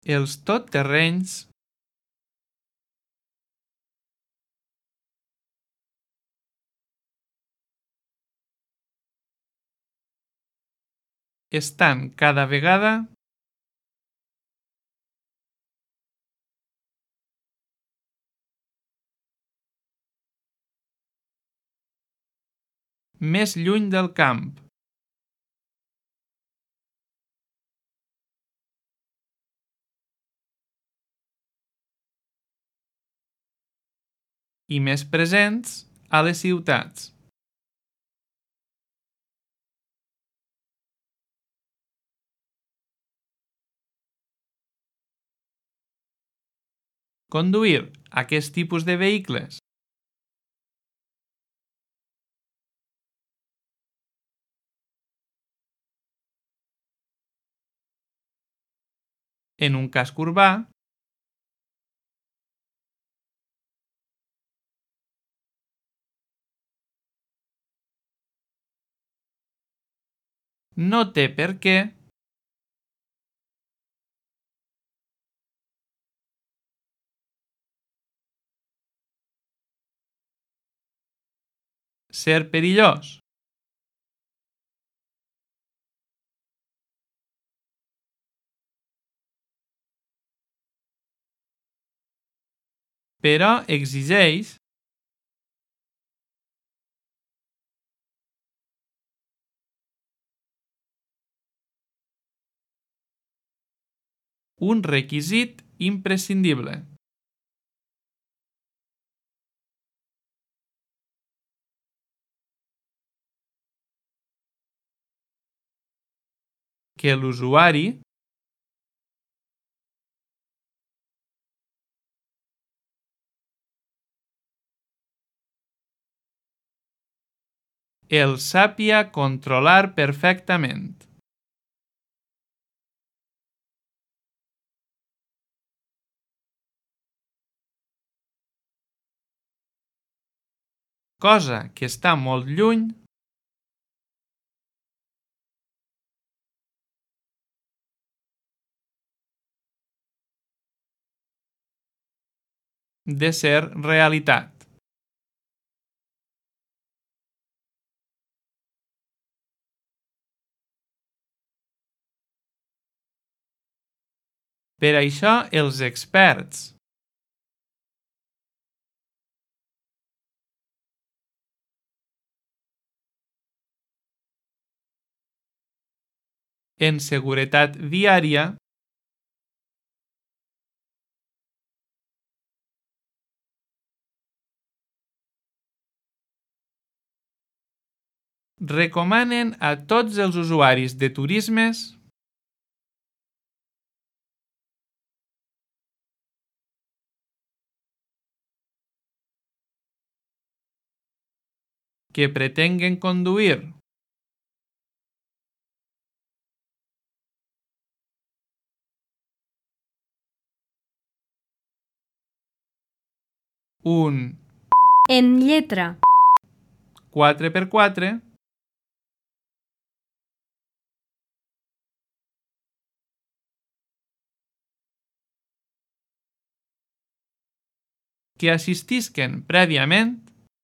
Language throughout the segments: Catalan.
Els totterrenys estan cada vegada més lluny del camp. I més presents a les ciutats. Conduir aquest tipus de vehicles en un casc urbà no té per què ser perillós. Però exigeix un requisit imprescindible. Que l'usuari el sàpia controlar perfectament. Cosa que està molt lluny de ser realitat. Per això els experts en seguretat viària recomanen a tots els usuaris de turismes que pretenguen conduir un en lletra 4x4 que assistisquen prèviament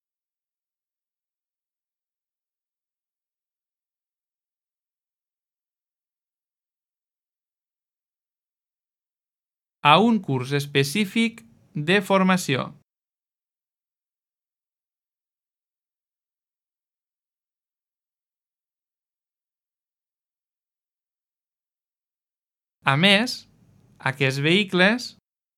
a un curs específic de formació. A més, aquests vehicles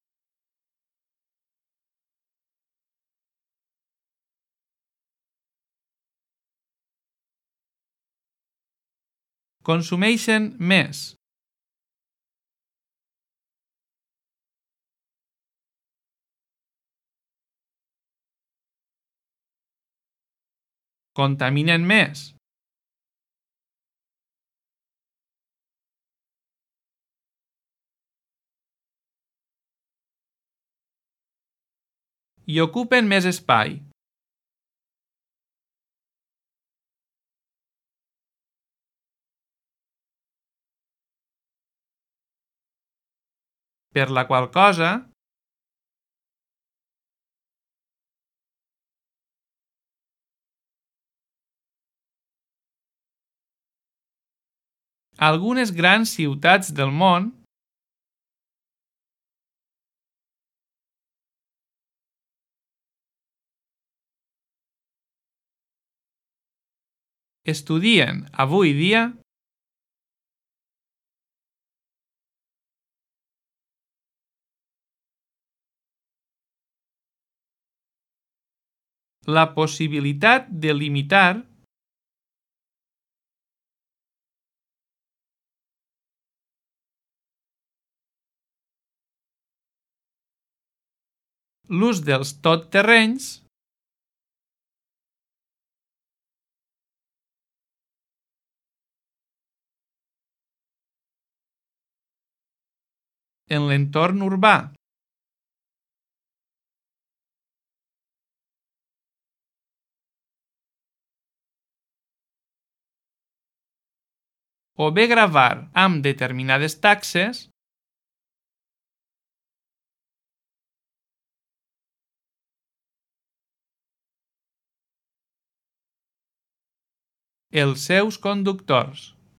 consumeixen més, contaminen més, i ocupen més espai. per la qual cosa algunes grans ciutats del món estudien avui dia la possibilitat de limitar l'ús dels totterrenys en l'entorn urbà. O bé gravar amb determinades taxes els seus conductors.